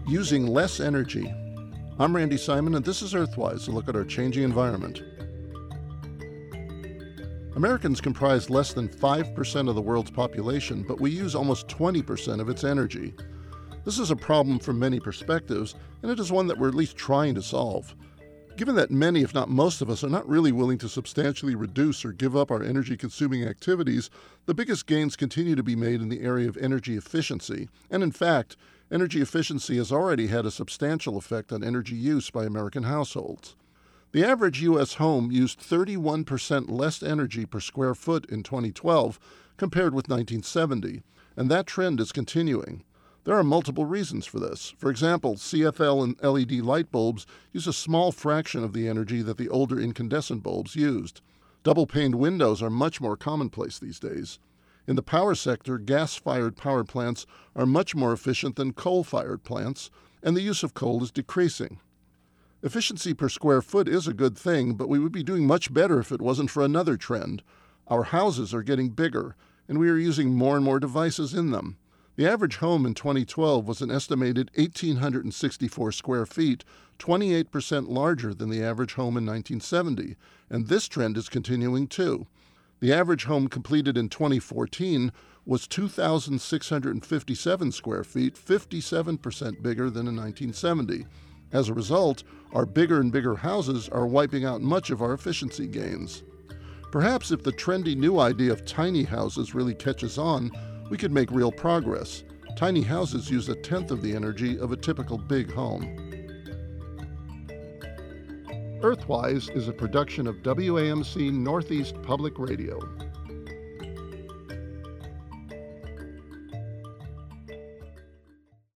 Using less energy. I'm Randy Simon, and this is Earthwise, a look at our changing environment. Americans comprise less than 5% of the world's population, but we use almost 20% of its energy. This is a problem from many perspectives, and it is one that we're at least trying to solve. Given that many, if not most of us, are not really willing to substantially reduce or give up our energy-consuming activities, the biggest gains continue to be made in the area of energy efficiency. And in fact, energy efficiency has already had a substantial effect on energy use by American households. The average U.S. home used 31% less energy per square foot in 2012 compared with 1970, and that trend is continuing. There are multiple reasons for this. For example, CFL and LED light bulbs use a small fraction of the energy that the older incandescent bulbs used. Double-paned windows are much more commonplace these days. In the power sector, gas-fired power plants are much more efficient than coal-fired plants, and the use of coal is decreasing. Efficiency per square foot is a good thing, but we would be doing much better if it wasn't for another trend. Our houses are getting bigger, and we are using more and more devices in them. The average home in 2012 was an estimated 1,864 square feet, 28% larger than the average home in 1970, and this trend is continuing too. The average home completed in 2014 was 2,657 square feet, 57% bigger than in 1970. As a result, our bigger and bigger houses are wiping out much of our efficiency gains. Perhaps if the trendy new idea of tiny houses really catches on, we could make real progress. Tiny houses use 1/10 of the energy of a typical big home. Earthwise is a production of WAMC Northeast Public Radio.